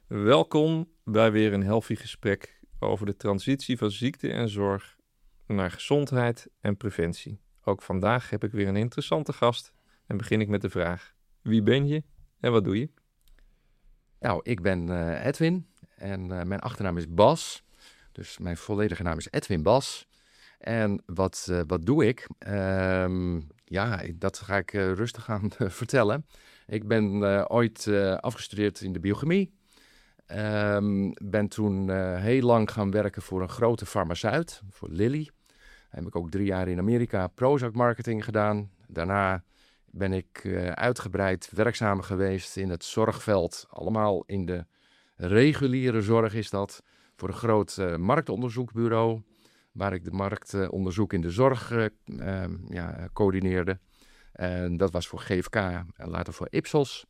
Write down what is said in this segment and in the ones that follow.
Welkom bij weer een healthy gesprek over de transitie van ziekte en zorg naar gezondheid en preventie. Ook vandaag heb ik weer een interessante gast en begin ik met de vraag: wie ben je en wat doe je? Nou, ik ben Edwin en mijn achternaam is Bas. Dus mijn volledige naam is Edwin Bas. En wat doe ik? Dat ga ik rustig aan vertellen. Ik ben ooit afgestudeerd in de biochemie. Ben toen heel lang gaan werken voor een grote farmaceut, voor Lilly. Heb ik ook 3 jaar in Amerika Prozac marketing gedaan. Daarna ben ik uitgebreid werkzaam geweest in het zorgveld. Allemaal in de reguliere zorg is dat. Voor een groot marktonderzoekbureau. Waar ik de marktonderzoek in de zorg coördineerde. En dat was voor GFK en later voor Ipsos.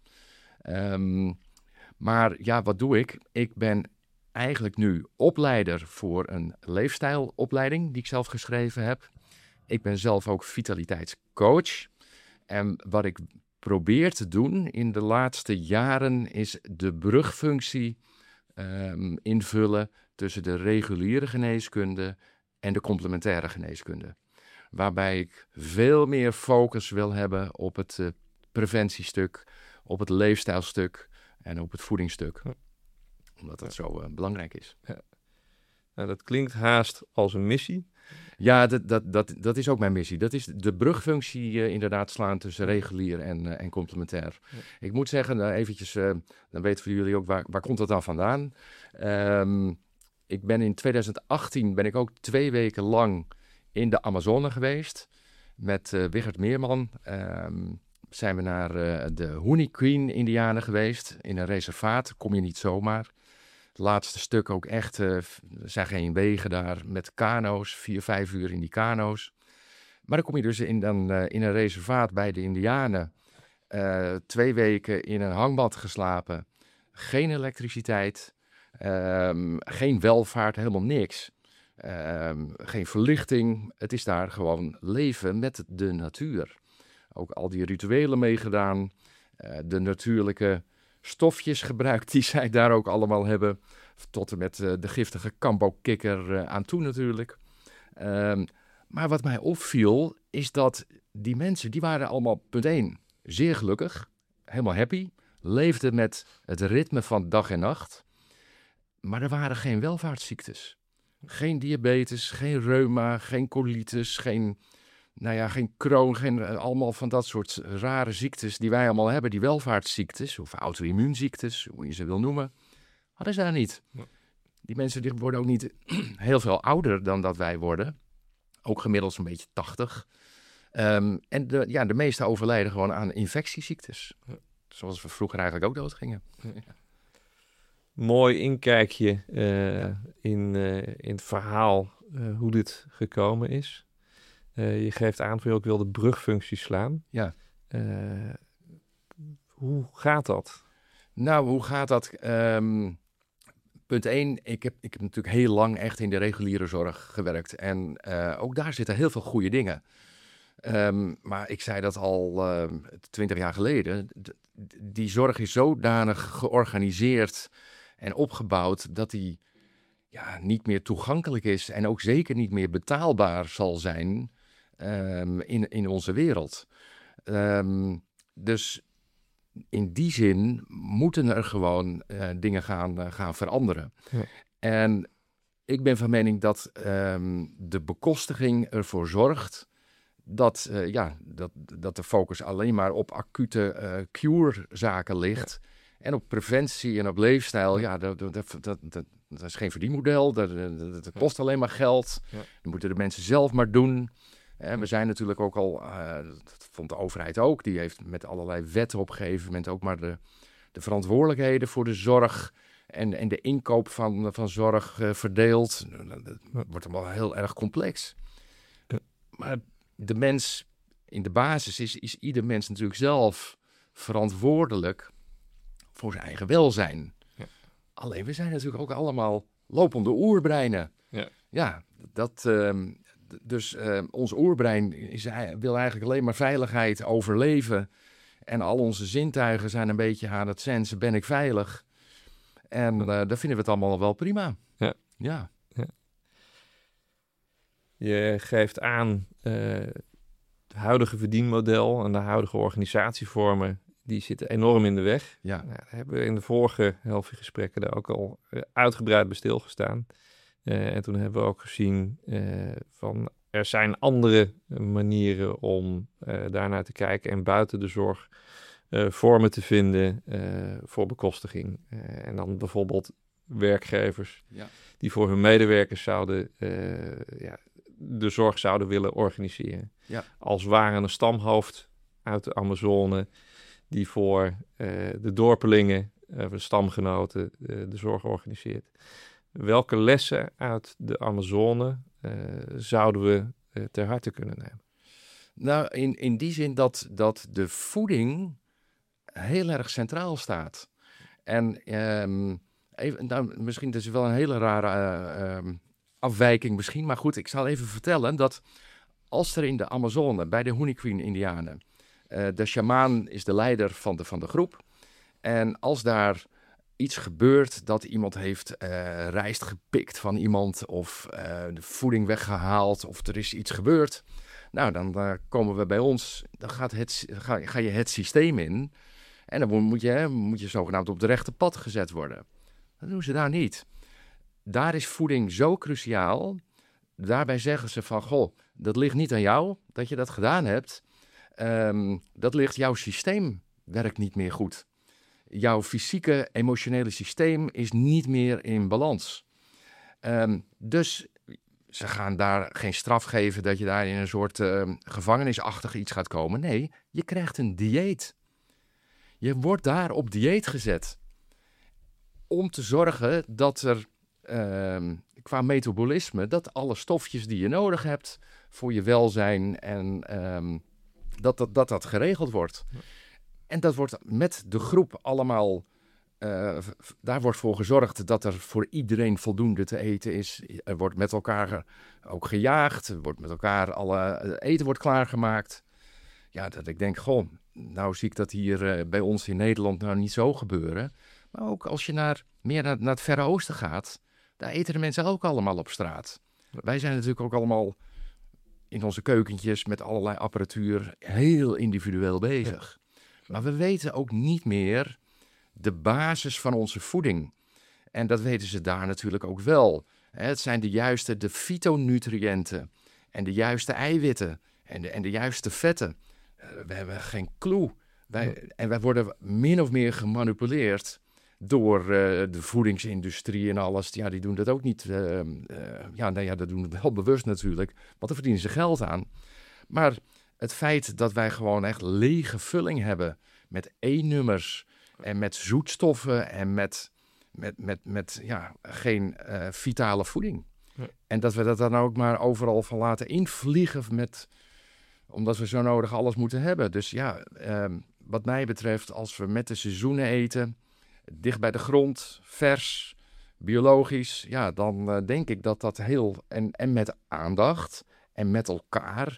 Maar ja, wat doe ik? Ik ben eigenlijk nu opleider voor een leefstijlopleiding die ik zelf geschreven heb. Ik ben zelf ook vitaliteitscoach. En wat ik probeer te doen in de laatste jaren is de brugfunctie invullen tussen de reguliere geneeskunde en de complementaire geneeskunde. Waarbij ik veel meer focus wil hebben op het preventiestuk, op het leefstijlstuk en op het voedingsstuk. Omdat dat zo belangrijk is. Ja. Nou, dat klinkt haast als een missie. Ja, dat is ook mijn missie. Dat is de brugfunctie inderdaad slaan tussen regulier en complementair. Ja. Ik moet zeggen, eventjes, dan weten voor jullie ook waar komt dat dan vandaan. Ik ben in 2018 ben ik ook 2 weken lang in de Amazone geweest. Met Wigert Meerman zijn we naar de Honey Queen Indianen geweest. In een reservaat, kom je niet zomaar. Het laatste stuk ook echt, er zijn geen wegen daar, met kano's, 4-5 uur in die kano's. Maar dan kom je dus in een reservaat bij de Indianen. 2 weken in een hangmat geslapen. Geen elektriciteit, geen welvaart, helemaal niks. Geen verlichting. Het is daar gewoon leven met de natuur. Ook al die rituelen meegedaan. De natuurlijke stofjes gebruikt die zij daar ook allemaal hebben. Tot en met de giftige kambo-kikker aan toe natuurlijk. Maar wat mij opviel is dat die mensen, die waren allemaal, punt 1, zeer gelukkig. Helemaal happy. Leefden met het ritme van dag en nacht. Maar er waren geen welvaartsziektes. Geen diabetes, geen reuma, geen colitis, geen Crohn, allemaal van dat soort rare ziektes die wij allemaal hebben, die welvaartsziektes, of auto-immuunziektes, hoe je ze wil noemen, hadden ze daar niet. Ja. Die mensen die worden ook niet heel veel ouder dan dat wij worden. Ook gemiddeld zo'n beetje 80. De meeste overlijden gewoon aan infectieziektes. Ja. Zoals we vroeger eigenlijk ook doodgingen. Ja. Mooi inkijkje in het verhaal hoe dit gekomen is. Je geeft aan van je ook wil de brugfunctie slaan. Ja. Hoe gaat dat? Nou, hoe gaat dat? Punt 1, ik heb natuurlijk heel lang echt in de reguliere zorg gewerkt. En ook daar zitten heel veel goede dingen. Maar ik zei dat al 20 jaar geleden. Die zorg is zodanig georganiseerd en opgebouwd dat die niet meer toegankelijk is. En ook zeker niet meer betaalbaar zal zijn in onze wereld. Dus in die zin moeten er gewoon dingen gaan veranderen. Ja. En ik ben van mening dat de bekostiging ervoor zorgt dat de focus alleen maar op acute cure-zaken ligt. Ja. En op preventie en op leefstijl, dat is geen verdienmodel. Dat kost alleen maar geld. Ja. Dat moeten de mensen zelf maar doen. We zijn natuurlijk ook al, dat vond de overheid ook, die heeft met allerlei wetten op een gegeven moment ook maar de verantwoordelijkheden voor de zorg en de inkoop van zorg verdeeld. Dat wordt allemaal heel erg complex. Ja. Maar de mens, in de basis is ieder mens natuurlijk zelf verantwoordelijk voor zijn eigen welzijn. Ja. Alleen we zijn natuurlijk ook allemaal lopende oerbreinen. Ja, Dus ons oerbrein wil eigenlijk alleen maar veiligheid, overleven. En al onze zintuigen zijn een beetje aan het sensen, ben ik veilig? En daar vinden we het allemaal wel prima. Ja. Ja. Je geeft aan het huidige verdienmodel en de huidige organisatievormen, die zitten enorm in de weg. Ja. Nou, daar hebben we in de vorige Helvi-gesprekken daar ook al uitgebreid bij stilgestaan. En toen hebben we ook gezien van er zijn andere manieren om daarnaar te kijken en buiten de zorg vormen te vinden voor bekostiging. En dan bijvoorbeeld werkgevers die voor hun medewerkers zouden de zorg zouden willen organiseren. Ja. Als ware een stamhoofd uit de Amazone die voor de dorpelingen, de stamgenoten, de zorg organiseert. Welke lessen uit de Amazone zouden we ter harte kunnen nemen? Nou, in die zin dat de voeding heel erg centraal staat. En misschien is het wel een hele rare afwijking misschien. Maar goed, ik zal even vertellen dat als er in de Amazone, bij de Honey Queen Indianen, de sjamaan is de leider van de groep. En als daar iets gebeurt dat iemand heeft rijst gepikt van iemand of de voeding weggehaald of er is iets gebeurd. Nou, dan komen we bij ons, dan ga je het systeem in en dan moet je zogenaamd op de rechte pad gezet worden. Dat doen ze daar niet. Daar is voeding zo cruciaal. Daarbij zeggen ze van, goh, dat ligt niet aan jou dat je dat gedaan hebt. Dat ligt, jouw systeem werkt niet meer goed. Jouw fysieke, emotionele systeem is niet meer in balans. Dus ze gaan daar geen straf geven dat je daar in een soort gevangenisachtig iets gaat komen. Nee, je krijgt een dieet. Je wordt daar op dieet gezet. Om te zorgen dat er qua metabolisme, dat alle stofjes die je nodig hebt voor je welzijn en dat geregeld wordt. En dat wordt met de groep allemaal, daar wordt voor gezorgd dat er voor iedereen voldoende te eten is. Er wordt met elkaar ook gejaagd, er wordt met elkaar eten wordt klaargemaakt. Ja, dat ik denk, goh, nou zie ik dat hier bij ons in Nederland nou niet zo gebeuren. Maar ook als je meer naar het Verre Oosten gaat, daar eten de mensen ook allemaal op straat. Wij zijn natuurlijk ook allemaal in onze keukentjes met allerlei apparatuur heel individueel bezig. Maar we weten ook niet meer de basis van onze voeding. En dat weten ze daar natuurlijk ook wel. Het zijn de fytonutriënten en de juiste eiwitten en de juiste vetten. We hebben geen clue. Wij worden min of meer gemanipuleerd door de voedingsindustrie en alles. Ja, die doen dat ook niet. Dat doen we wel bewust natuurlijk. Want daar verdienen ze geld aan. Maar het feit dat wij gewoon echt lege vulling hebben met E-nummers en met zoetstoffen en met geen vitale voeding. Ja. En dat we dat dan ook maar overal van laten invliegen omdat we zo nodig alles moeten hebben. Dus ja, wat mij betreft, als we met de seizoenen eten, dicht bij de grond, vers, biologisch, ja, dan denk ik dat heel, en met aandacht en met elkaar,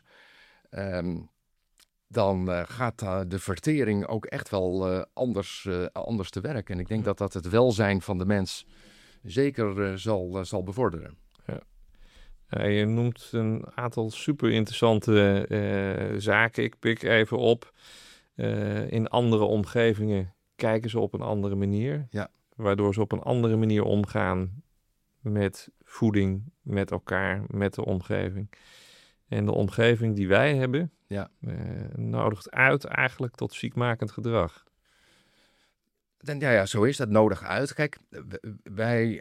dan gaat de vertering ook echt wel anders te werk. En ik denk dat het welzijn van de mens zeker zal bevorderen. Ja. Je noemt een aantal super interessante zaken. Ik pik even op. In andere omgevingen kijken ze op een andere manier. Ja. Waardoor ze op een andere manier omgaan met voeding, met elkaar, met de omgeving. En de omgeving die wij hebben, nodigt uit eigenlijk tot ziekmakend gedrag. Ja, zo is dat, nodig uit. Kijk, wij...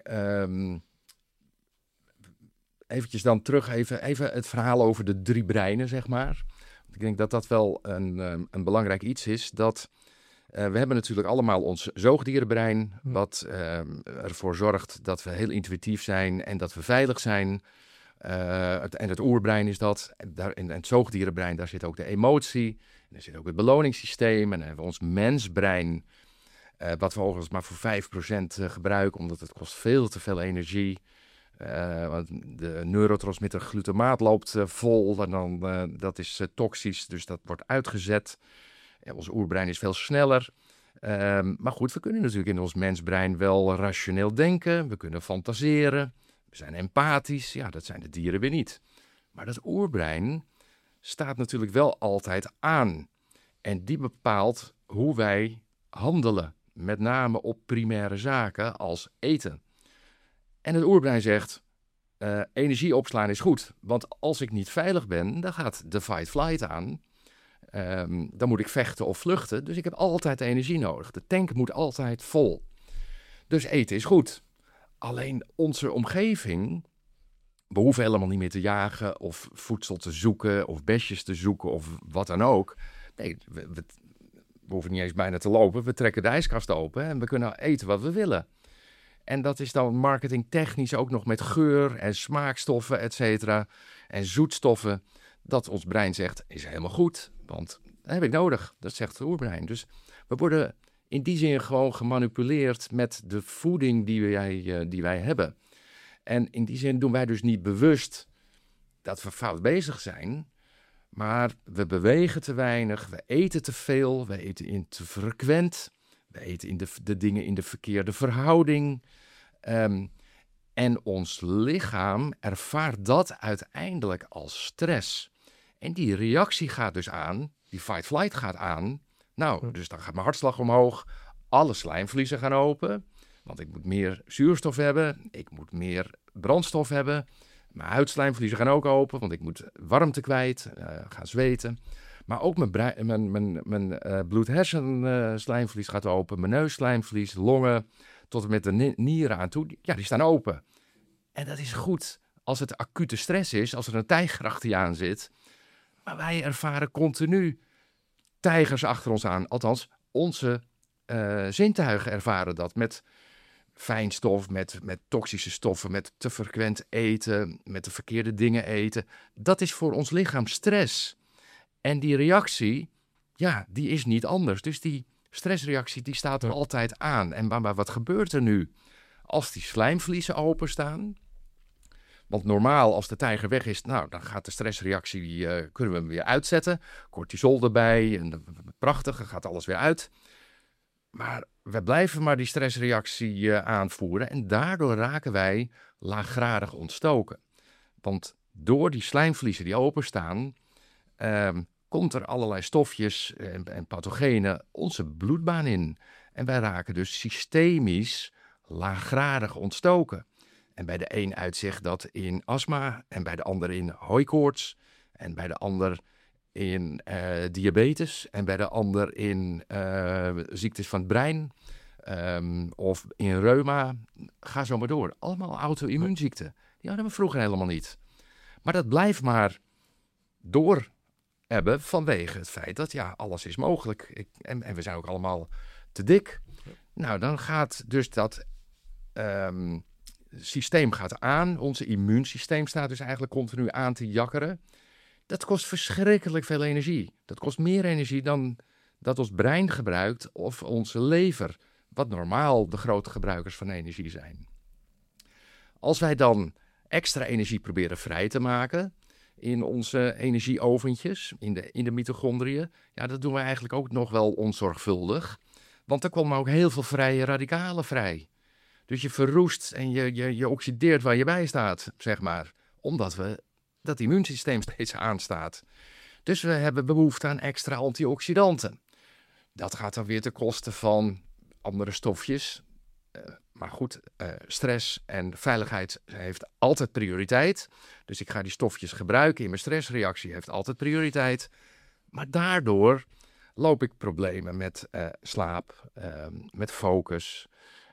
eventjes dan terug, even het verhaal over de 3 breinen, zeg maar. Ik denk dat dat wel een belangrijk iets is. Dat we hebben natuurlijk allemaal ons zoogdierenbrein, wat ervoor zorgt dat we heel intuïtief zijn en dat we veilig zijn. En het oerbrein is dat. In het zoogdierenbrein, daar zit ook de emotie. En er zit ook het beloningssysteem. En dan hebben we ons mensbrein, wat we overigens maar voor 5% gebruiken, omdat het kost veel te veel energie. Want de neurotransmitter glutamaat loopt vol en dan, dat is toxisch, dus dat wordt uitgezet. Ons oerbrein is veel sneller. Maar goed, we kunnen natuurlijk in ons mensbrein wel rationeel denken. We kunnen fantaseren. We zijn empathisch. Ja, dat zijn de dieren weer niet. Maar dat oerbrein staat natuurlijk wel altijd aan. En die bepaalt hoe wij handelen. Met name op primaire zaken als eten. En het oerbrein zegt, energie opslaan is goed. Want als ik niet veilig ben, dan gaat de fight-flight aan. Dan moet ik vechten of vluchten. Dus ik heb altijd energie nodig. De tank moet altijd vol. Dus eten is goed. Alleen onze omgeving, we hoeven helemaal niet meer te jagen of voedsel te zoeken of besjes te zoeken of wat dan ook. Nee, we hoeven niet eens bijna te lopen. We trekken de ijskast open en we kunnen eten wat we willen. En dat is dan marketingtechnisch ook nog met geur en smaakstoffen, et cetera. En zoetstoffen. Dat ons brein zegt, is helemaal goed. Want dat heb ik nodig. Dat zegt het oerbrein. Dus we worden in die zin gewoon gemanipuleerd met de voeding die wij hebben. En in die zin doen wij dus niet bewust dat we fout bezig zijn. Maar we bewegen te weinig, we eten te veel, we eten te frequent. We eten de dingen in de verkeerde verhouding. En ons lichaam ervaart dat uiteindelijk als stress. En die reactie gaat dus aan, die fight-flight gaat aan. Nou, dus dan gaat mijn hartslag omhoog, alle slijmvliezen gaan open. Want ik moet meer zuurstof hebben, ik moet meer brandstof hebben. Mijn huidslijmvliezen gaan ook open, want ik moet warmte kwijt, gaan zweten. Maar ook mijn bloed-hersenslijmvlies gaat open, mijn neusslijmvlies, longen, tot en met de nieren aan toe. Ja, die staan open. En dat is goed als het acute stress is, als er een tijger achter je aan zit. Maar wij ervaren continu tijgers achter ons aan. Althans, onze zintuigen ervaren dat met fijnstof, met toxische stoffen, met te frequent eten, met de verkeerde dingen eten. Dat is voor ons lichaam stress. En die reactie, ja, die is niet anders. Dus die stressreactie, die staat er altijd aan. En maar wat gebeurt er nu? Als die slijmvliezen openstaan. Want normaal, als de tijger weg is, nou, dan gaat de stressreactie, kunnen we hem weer uitzetten. Cortisol erbij, en prachtig, dan gaat alles weer uit. Maar we blijven maar die stressreactie aanvoeren. En daardoor raken wij laaggradig ontstoken. Want door die slijmvliezen die openstaan, komt er allerlei stofjes en pathogenen onze bloedbaan in. En wij raken dus systemisch laaggradig ontstoken. En bij de een uitzicht dat in astma, en bij de ander in hooikoorts, en bij de ander in diabetes, en bij de ander in ziektes van het brein, of in reuma. Ga zo maar door. Allemaal auto-immuunziekten. Die hadden we vroeger helemaal niet. Maar dat blijft maar door hebben vanwege het feit dat ja, alles is mogelijk. En we zijn ook allemaal te dik. Nou, dan gaat dus dat systeem gaat aan. Onze immuunsysteem staat dus eigenlijk continu aan te jakkeren. Dat kost verschrikkelijk veel energie. Dat kost meer energie dan dat ons brein gebruikt of onze lever, wat normaal de grote gebruikers van energie zijn. Als wij dan extra energie proberen vrij te maken in onze energieoventjes, in de mitochondriën, ja, dat doen we eigenlijk ook nog wel onzorgvuldig. Want er komen ook heel veel vrije radicalen vrij. Dus je verroest en je oxideert waar je bij staat, zeg maar. Omdat dat immuunsysteem steeds aanstaat. Dus we hebben behoefte aan extra antioxidanten. Dat gaat dan weer ten koste van andere stofjes. Maar goed, stress en veiligheid heeft altijd prioriteit. Dus ik ga die stofjes gebruiken in mijn stressreactie, heeft altijd prioriteit. Maar daardoor loop ik problemen met slaap, met focus,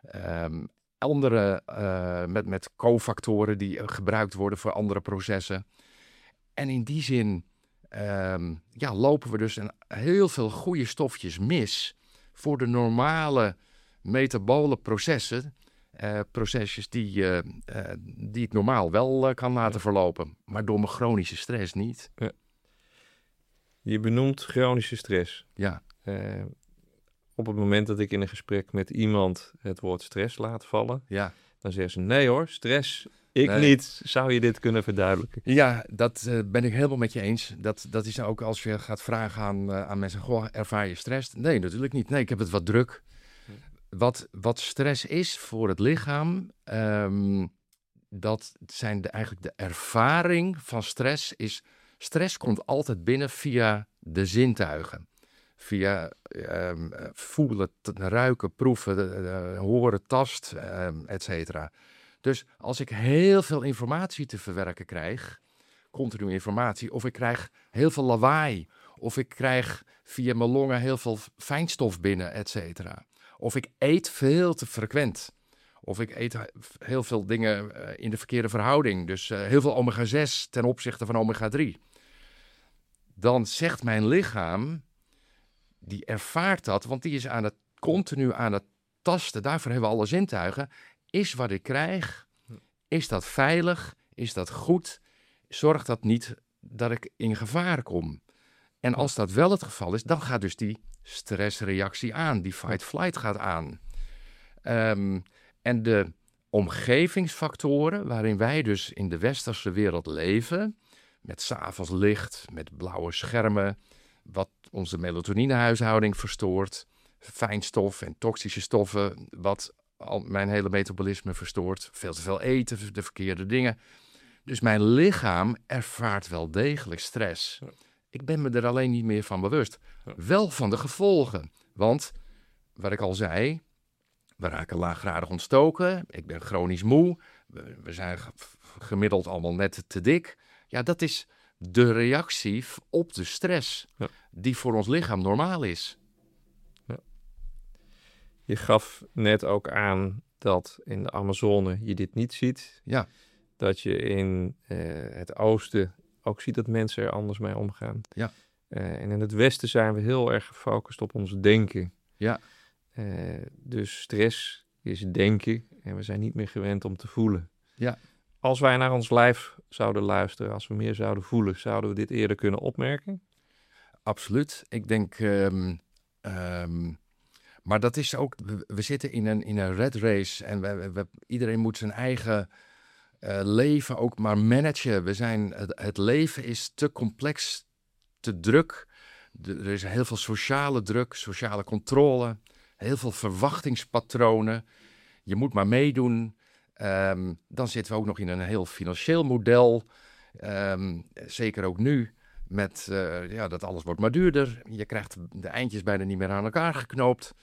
met cofactoren die gebruikt worden voor andere processen. En in die zin lopen we dus heel veel goede stofjes mis voor de normale metabole processen. Procesjes die ik normaal wel kan laten verlopen, maar door mijn chronische stress niet. Ja. Je benoemt chronische stress. Ja. Op het moment dat ik in een gesprek met iemand het woord stress laat vallen, Ja. dan zeggen ze nee hoor, stress Ik Nee. niet. Zou je dit kunnen verduidelijken? Ja, dat ben ik helemaal met je eens. Dat is ook als je gaat vragen aan mensen, goh, ervaar je stress? Nee, natuurlijk niet. Nee, ik heb het wat druk. Wat stress is voor het lichaam, dat zijn eigenlijk de ervaring van stress. Stress komt altijd binnen via de zintuigen. Via voelen, ruiken, proeven, horen, tast, et cetera. Dus als ik heel veel informatie te verwerken krijg, continu informatie, of ik krijg heel veel lawaai, of ik krijg via mijn longen heel veel fijnstof binnen, et cetera. Of ik eet veel te frequent. Of ik eet heel veel dingen in de verkeerde verhouding. Dus heel veel omega-6 ten opzichte van omega-3. Dan zegt mijn lichaam, die ervaart dat, want die is continu aan het tasten. Daarvoor hebben we alle zintuigen. Is wat ik krijg, is dat veilig? Is dat goed? Zorgt dat niet dat ik in gevaar kom? En als dat wel het geval is, dan gaat dus die stressreactie aan. Die fight-flight gaat aan. En de omgevingsfactoren waarin wij dus in de westerse wereld leven, met 's avonds licht, met blauwe schermen, wat onze melatoninehuishouding verstoort, fijnstof en toxische stoffen, wat al mijn hele metabolisme verstoort, veel te veel eten, de verkeerde dingen. Dus mijn lichaam ervaart wel degelijk stress. Ja. Ik ben me er alleen niet meer van bewust. Ja. Wel van de gevolgen. Want, wat ik al zei, we raken laaggradig ontstoken. Ik ben chronisch moe. We zijn gemiddeld allemaal net te dik. Ja, dat is de reactie op de stress die voor ons lichaam normaal is. Ja. Je gaf net ook aan dat in de Amazone je dit niet ziet. Ja. Dat je in het oosten ook ziet dat mensen er anders mee omgaan. Ja. En in het westen zijn we heel erg gefocust op ons denken. Ja. Dus stress is denken en we zijn niet meer gewend om te voelen. Ja. Als wij naar ons lijf zouden luisteren, als we meer zouden voelen, zouden we dit eerder kunnen opmerken? Absoluut. Ik denk, maar dat is ook, we zitten in een red race en iedereen moet zijn eigen leven ook maar managen. Het leven is te complex, te druk. Er is heel veel sociale druk, sociale controle, heel veel verwachtingspatronen. Je moet maar meedoen. Dan zitten we ook nog in een heel financieel model. Zeker ook nu. Met dat alles wordt maar duurder. Je krijgt de eindjes bijna niet meer aan elkaar geknoopt.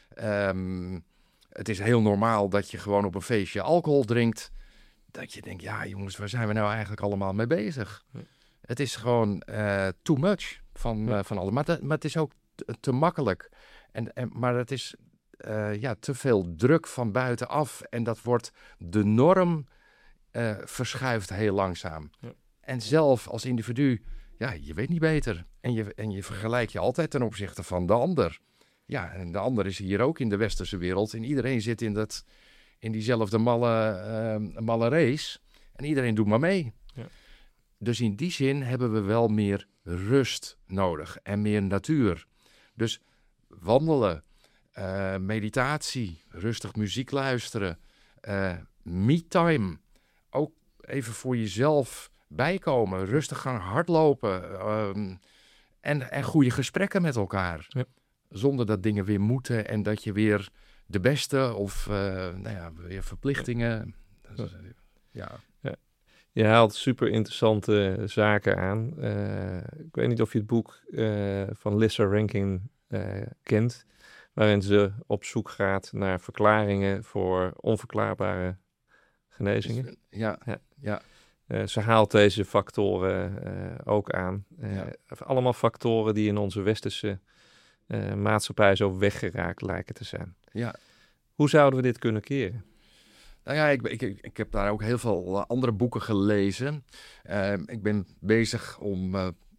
Het is heel normaal dat je gewoon op een feestje alcohol drinkt. Dat je denkt, ja jongens, waar zijn we nou eigenlijk allemaal mee bezig? Ja. Het is gewoon too much van alles. Maar het is ook te makkelijk. Maar het is te veel druk van buitenaf. En dat wordt de norm verschuift heel langzaam. Ja. En zelf als individu, ja, je weet niet beter. En je vergelijkt je altijd ten opzichte van de ander. Ja, en de ander is hier ook in de westerse wereld. En iedereen zit in diezelfde malle race. En iedereen doet maar mee. Ja. Dus in die zin hebben we wel meer rust nodig. En meer natuur. Dus wandelen, meditatie, rustig muziek luisteren. Me-time. Ook even voor jezelf bijkomen. Rustig gaan hardlopen. En goede gesprekken met elkaar. Ja. Zonder dat dingen weer moeten en dat je weer de beste of weer verplichtingen. Ja. Je haalt super interessante zaken aan. Ik weet niet of je het boek van Lissa Rankin kent, waarin ze op zoek gaat naar verklaringen voor onverklaarbare genezingen. Ja. Ze haalt deze factoren ook aan. Allemaal factoren die in onze westerse maatschappij zo weggeraakt lijken te zijn. Ja. Hoe zouden we dit kunnen keren? Nou ja, ik heb daar ook heel veel andere boeken gelezen. Ik ben bezig om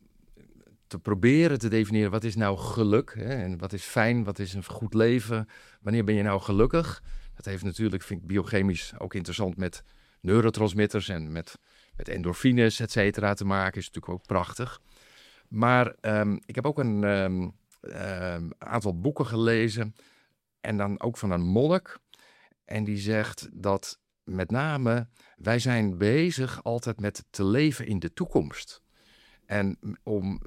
te proberen te definiëren wat is nou geluk, hè? En wat is fijn, wat is een goed leven, wanneer ben je nou gelukkig. Dat heeft natuurlijk, vind ik biochemisch ook interessant met neurotransmitters en met endorfines, et cetera, te maken. Is natuurlijk ook prachtig. Maar ik heb ook een aantal boeken gelezen en dan ook van een monnik. En die zegt dat met name, wij zijn bezig altijd met te leven in de toekomst. En om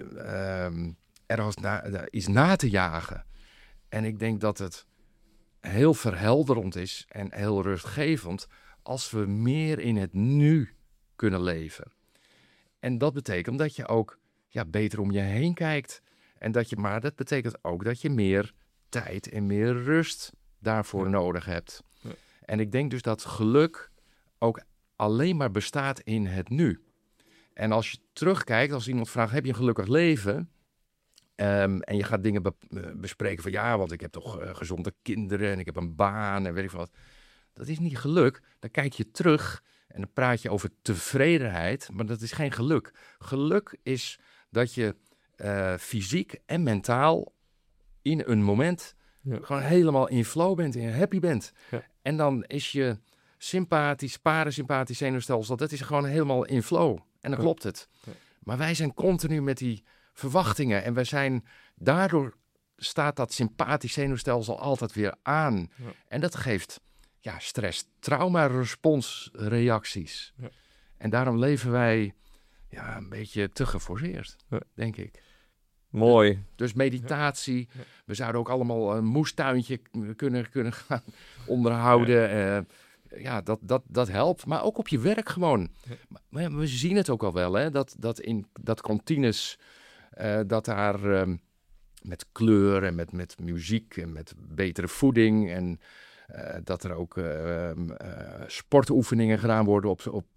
er iets na te jagen. En ik denk dat het heel verhelderend is en heel rustgevend als we meer in het nu kunnen leven. En dat betekent dat je ook beter om je heen kijkt. Maar dat betekent ook dat je meer tijd en meer rust daarvoor nodig hebt. Ja. En ik denk dus dat geluk ook alleen maar bestaat in het nu. En als je terugkijkt, als iemand vraagt, heb je een gelukkig leven? En je gaat dingen bespreken van want ik heb toch gezonde kinderen en ik heb een baan en weet ik wat. Dat is niet geluk. Dan kijk je terug en dan praat je over tevredenheid, maar dat is geen geluk. Geluk is dat je fysiek en mentaal in een moment gewoon helemaal in flow bent en happy bent. Ja. En dan is je sympathisch, parasympathisch zenuwstelsel, dat is gewoon helemaal in flow. En dan klopt het. Ja. Maar wij zijn continu met die verwachtingen en daardoor staat dat sympathisch zenuwstelsel altijd weer aan. Ja. En dat geeft stress, trauma-responsreacties. Ja. En daarom leven wij een beetje te geforceerd, denk ik. Mooi. Dus meditatie. Ja. We zouden ook allemaal een moestuintje kunnen gaan onderhouden. Ja. Dat helpt. Maar ook op je werk gewoon. Ja. Maar we zien het ook al wel, hè? Dat in dat kantines, dat daar met kleur en met muziek en met betere voeding en dat er ook sportoefeningen gedaan worden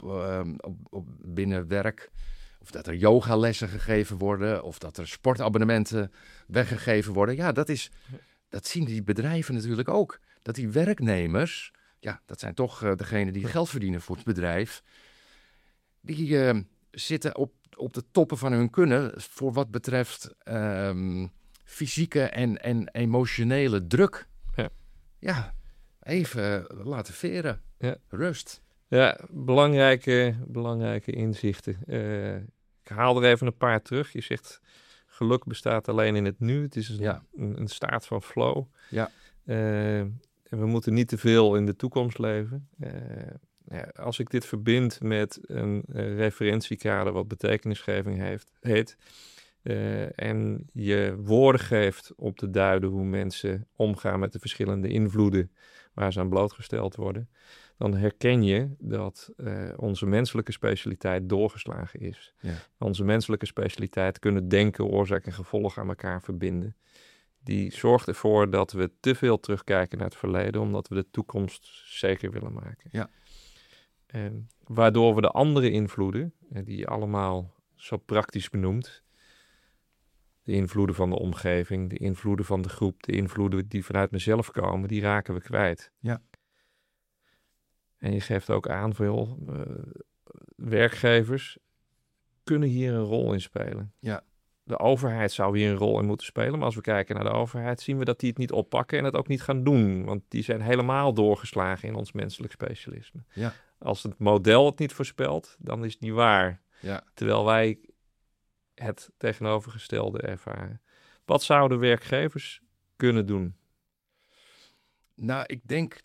op binnen werk. Of dat er yogalessen gegeven worden. Of dat er sportabonnementen weggegeven worden. Ja, dat zien die bedrijven natuurlijk ook. Dat die werknemers, dat zijn toch degenen die geld verdienen voor het bedrijf. Die zitten op de toppen van hun kunnen voor wat betreft fysieke en emotionele druk. Ja, even laten veren. Ja. Rust. Ja, belangrijke inzichten. Ik haal er even een paar terug. Je zegt, geluk bestaat alleen in het nu. Het is een staat van flow. Ja. En we moeten niet te veel in de toekomst leven. Als ik dit verbind met een referentiekader wat betekenisgeving heet... en je woorden geeft om te duiden hoe mensen omgaan met de verschillende invloeden waar ze aan blootgesteld worden, dan herken je dat onze menselijke specialiteit doorgeslagen is. Ja. Onze menselijke specialiteit kunnen denken, oorzaak en gevolg aan elkaar verbinden. Die zorgt ervoor dat we te veel terugkijken naar het verleden, omdat we de toekomst zeker willen maken. Ja. Waardoor we de andere invloeden, die je allemaal zo praktisch benoemt, de invloeden van de omgeving, de invloeden van de groep, de invloeden die vanuit mezelf komen, die raken we kwijt. Ja. En je geeft ook aan veel werkgevers kunnen hier een rol in spelen. Ja. De overheid zou hier een rol in moeten spelen, maar als we kijken naar de overheid zien we dat die het niet oppakken en het ook niet gaan doen, want die zijn helemaal doorgeslagen in ons menselijk specialisme. Ja. Als het model het niet voorspelt, dan is het niet waar. Ja. Terwijl wij het tegenovergestelde ervaren. Wat zouden werkgevers kunnen doen? Nou, ik denk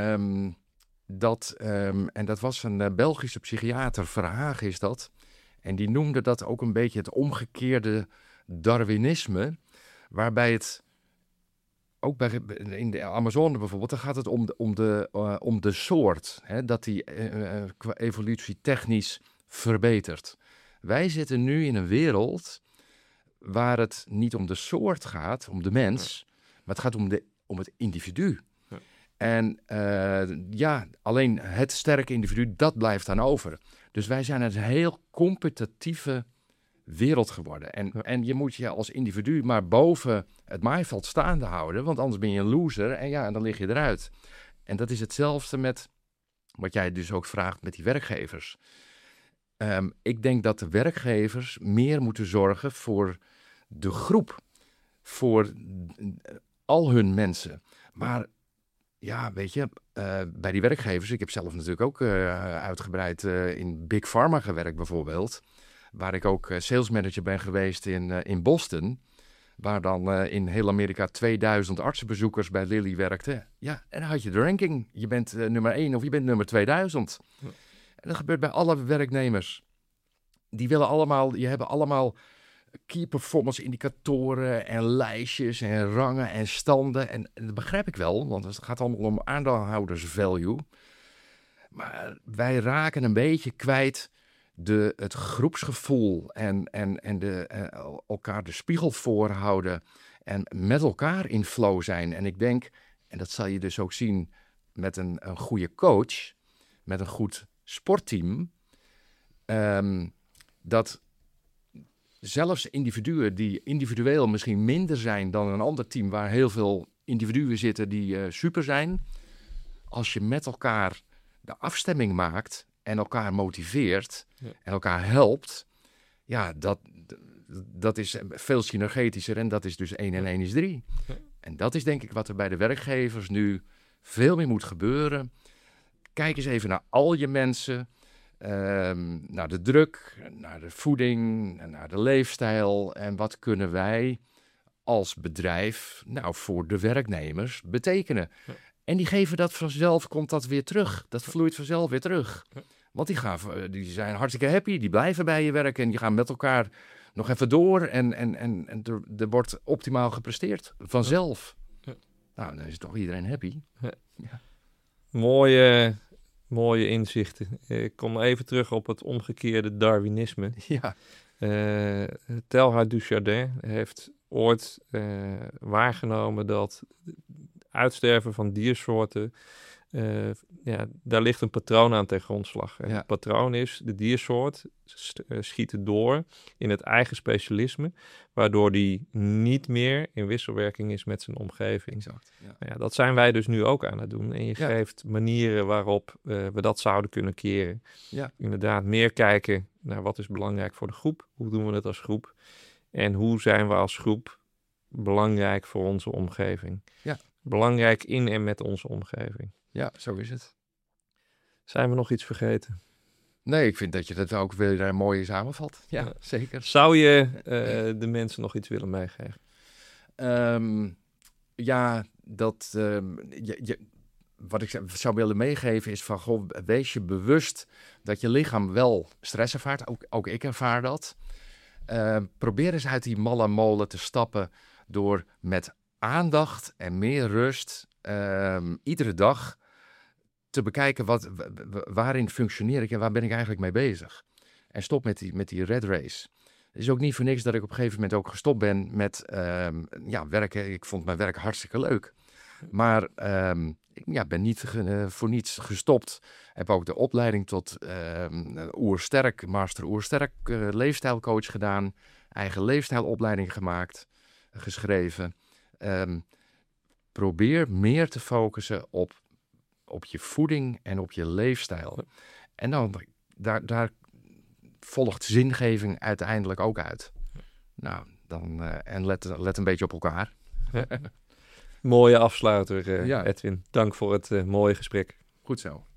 en dat was een Belgische psychiater, Verhaag is dat, en die noemde dat ook een beetje het omgekeerde Darwinisme, waarbij het ook in de Amazone bijvoorbeeld, dan gaat het om de soort, hè, dat die qua evolutie technisch verbetert. Wij zitten nu in een wereld waar het niet om de soort gaat, om de mens, maar het gaat om het individu. Ja. En alleen het sterke individu, dat blijft dan over. Dus wij zijn een heel competitieve wereld geworden. En je moet je als individu maar boven het maaiveld staande houden, want anders ben je een loser en dan lig je eruit. En dat is hetzelfde met wat jij dus ook vraagt met die werkgevers. Ik denk dat de werkgevers meer moeten zorgen voor de groep, voor al hun mensen. Maar ja, weet je, bij die werkgevers, ik heb zelf natuurlijk ook uitgebreid in Big Pharma gewerkt bijvoorbeeld, waar ik ook sales manager ben geweest in Boston. waar dan in heel Amerika 2000 artsenbezoekers bij Lilly werkten. Ja, en dan had je de ranking. Je bent nummer 1 of je bent nummer 2000. Ja. En dat gebeurt bij alle werknemers. Die hebben allemaal key performance indicatoren en lijstjes en rangen en standen. En dat begrijp ik wel, want het gaat allemaal om aandeelhoudersvalue. Maar wij raken een beetje kwijt het groepsgevoel en elkaar de spiegel voorhouden en met elkaar in flow zijn. En ik denk, en dat zal je dus ook zien met een goede coach, met een goed sportteam, dat zelfs individuen die individueel misschien minder zijn dan een ander team waar heel veel individuen zitten die super zijn, als je met elkaar de afstemming maakt en elkaar motiveert en elkaar helpt, ja, dat is veel synergetischer en dat is dus 1 en 1 is 3. Ja. En dat is denk ik wat er bij de werkgevers nu veel meer moet gebeuren. Kijk eens even naar al je mensen, naar de druk, naar de voeding, naar de leefstijl en wat kunnen wij als bedrijf nou voor de werknemers betekenen. Ja. En die geven dat vanzelf, komt dat weer terug. Dat vloeit vanzelf weer terug. Want die zijn hartstikke happy, die blijven bij je werken en die gaan met elkaar nog even door en er wordt optimaal gepresteerd, vanzelf. Ja. Nou, dan is toch iedereen happy. Ja. Ja. Mooie inzichten. Ik kom even terug op het omgekeerde Darwinisme. Ja. Teilhard du Chardin heeft ooit waargenomen dat uitsterven van diersoorten, daar ligt een patroon aan ten grondslag. Ja. Het patroon is, de diersoort schiet door in het eigen specialisme, waardoor die niet meer in wisselwerking is met zijn omgeving. Exact. Ja. Nou ja, dat zijn wij dus nu ook aan het doen. En je geeft manieren waarop we dat zouden kunnen keren. Ja. Inderdaad, meer kijken naar wat is belangrijk voor de groep. Hoe doen we het als groep? En hoe zijn we als groep belangrijk voor onze omgeving? Ja. Belangrijk in en met onze omgeving. Ja, zo is het. Zijn we nog iets vergeten? Nee, ik vind dat je dat ook weer daar mooi samenvat. Ja, zeker. Zou je de mensen nog iets willen meegeven? Wat ik zou willen meegeven is van, goh, wees je bewust dat je lichaam wel stress ervaart. Ook ik ervaar dat. Probeer eens uit die malle molen te stappen door met aandacht en meer rust iedere dag te bekijken waarin functioneer ik en waar ben ik eigenlijk mee bezig. En stop met die red race. Het is ook niet voor niks dat ik op een gegeven moment ook gestopt ben met werken. Ik vond mijn werk hartstikke leuk. Maar ik ben niet voor niets gestopt. Heb ook de opleiding tot Master Oersterk leefstijlcoach gedaan. Eigen leefstijlopleiding geschreven. Probeer meer te focussen op je voeding en op je leefstijl. En dan daar volgt zingeving uiteindelijk ook uit. Nou, dan en let een beetje op elkaar. Mooie afsluiter, Edwin. Dank voor het mooie gesprek. Goed zo.